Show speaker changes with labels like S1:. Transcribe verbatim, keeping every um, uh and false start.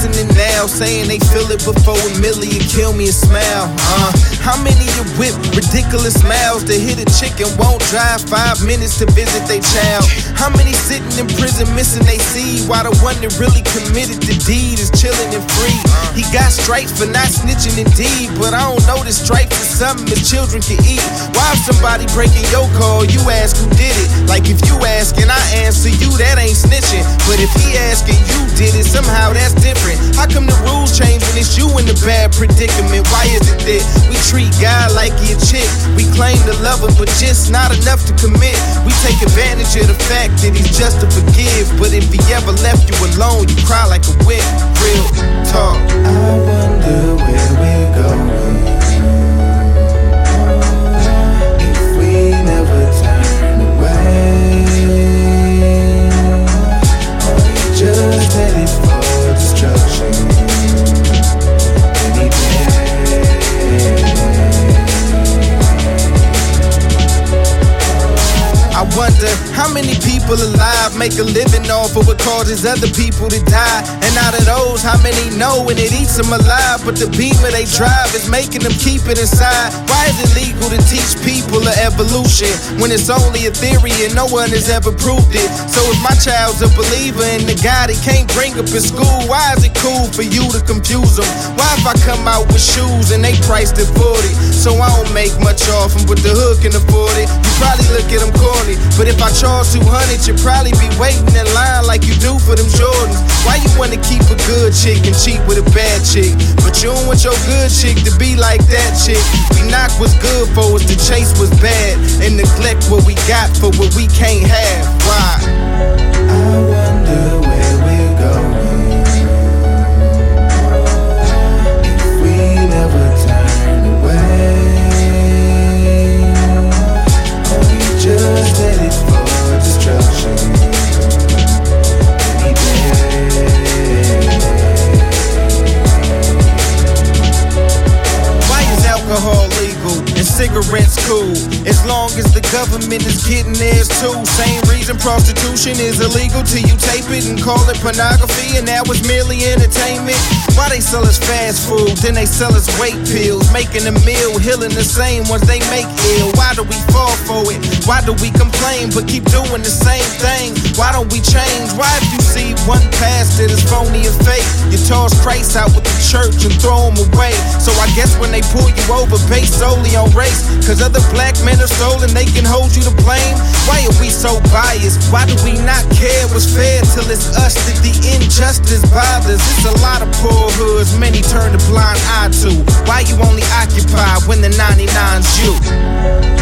S1: listening now, saying they feel it before a million kill me and smile. Uh, how many you whip ridiculous smiles to hit a chick and won't drive five minutes to visit their child? How many sitting in prison missing they seed while the one that really committed the deed is chilling and free? He got stripes for not snitching indeed, but I don't know the stripes is something his children can eat. Why if somebody breaking your call, you ask who did it? Like if you ask and I answer you, that ain't snitching. But if he asking you did it, somehow that's different. How come the rules change when it's you in the bad predicament? Why is it that we treat God like he a chick? We claim to love him, but just not enough to commit. We take advantage of the fact that he's just to forgive, but if he ever left you alone, you cry like a wind. Real talk.
S2: I wonder where we're going if we never turn away. Are we just headed for destruction any day?
S1: I wonder how many people alive make a living off of what causes other people to die. And out of those, how many know when it eats them alive? But the beamer they drive is making them keep it inside. Why is it legal to teach people of evolution when it's only a theory and no one has ever proved it? So if my child's a believer in the God he can't bring up in school, why is it cool for you to confuse them? Why if I come out with shoes and they priced at forty? So I don't make much off them, but the hood can afford it. You probably look at them corny, but if I charge two hundred, you'd probably be waiting in line like you do for them Jordans. Why you wanna keep a good chick and cheat with a bad chick? But you don't want your good chick to be like that chick. We knock what's good for us, to chase what's bad, and neglect what we got for what we can't have. Why?
S2: I wonder where we're going if we never turn away. Are we just headed for destruction any day?
S1: Why is alcohol legal and cigarettes cool? As long as the government is getting theirs too. Same reason prostitution is illegal till you tape it and call it pornography, and now it's merely entertainment. Why they sell us fast food, then they sell us weight pills, making a meal, healing the same ones they make ill. Why do we fall for it? Why do we complain but keep doing the same thing? Why don't we change? Why if you see one pastor that's phony and fake, you toss Christ out with the church and throw him away? So I guess when they pull you over based solely on race, cause other black men are stolen, they can hold you to blame. Why are we so biased? Why do we not care what's fair till it's us that the injustice bothers? It's a lot of poor hoods, many turn a blind eye to. Why you only occupy when the ninety-nine's you?